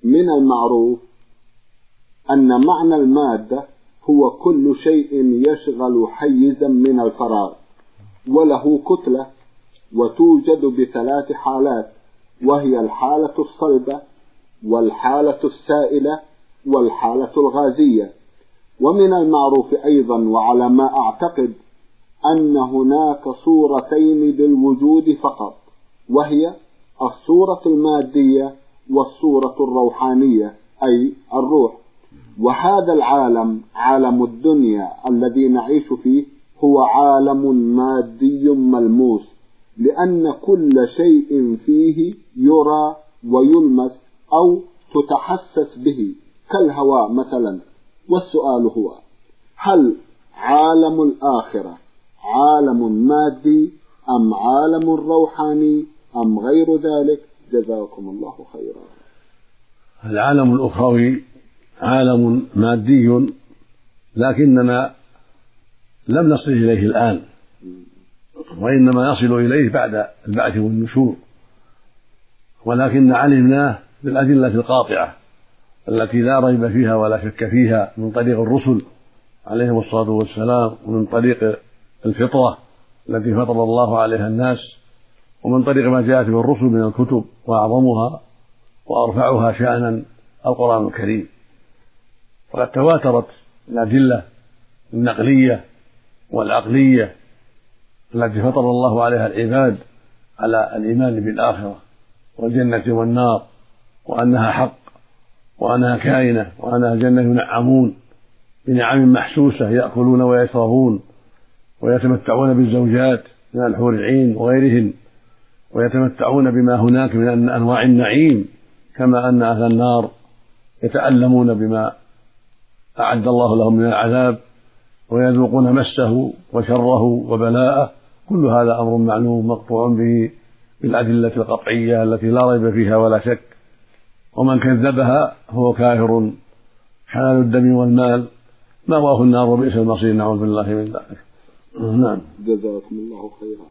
من المعروف أن معنى المادة هو كل شيء يشغل حيزا من الفراغ وله كتلة، وتوجد بثلاث حالات، وهي الحالة الصلبة والحالة السائلة والحالة الغازية. ومن المعروف أيضا وعلى ما أعتقد أن هناك صورتين للوجود فقط، وهي الصورة المادية والصورة الروحانية أي الروح. وهذا العالم، عالم الدنيا الذي نعيش فيه، هو عالم مادي ملموس، لأن كل شيء فيه يرى ويلمس أو تتحسس به كالهواء مثلا. والسؤال هو: هل عالم الآخرة عالم مادي أم عالم روحاني أم غير ذلك؟ جزاكم الله خيرا. العالم الأخروي عالم مادي، لكننا لم نصل إليه الآن، وإنما نصل إليه بعد البعث والنشور، ولكن علمناه بالأدلة القاطعة التي لا ريب فيها ولا شك فيها، من طريق الرسل عليهم الصلاة والسلام، ومن طريق الفطرة التي فطر الله عليها الناس، ومن طريق ما جاءت به الرسل من الكتب، وأعظمها وأرفعها شأنا القرآن الكريم. فقد تواترت الأدلة النقلية والعقلية التي فطر الله عليها العباد على الإيمان بالآخرة والجنة والنار، وأنها حق، وأنها كائنة، وأنها جنة ينعمون بنعم محسوسة، يأكلون ويشربون ويتمتعون بالزوجات من الحور العين وغيرهن، ويتمتعون بما هناك من أنواع النعيم، كما أن أهل النار يتألمون بما أعد الله لهم من العذاب، ويذوقون مسه وشره وبلاءه. كل هذا أمر معلوم مقطوع به بالأدلة القطعية التي لا ريب فيها ولا شك، ومن كذبها هو كافر حلال الدم والمال، مأواه النار وبئس المصير، نعوذ بالله من ذلك. نعم. جزاكم الله خيرا.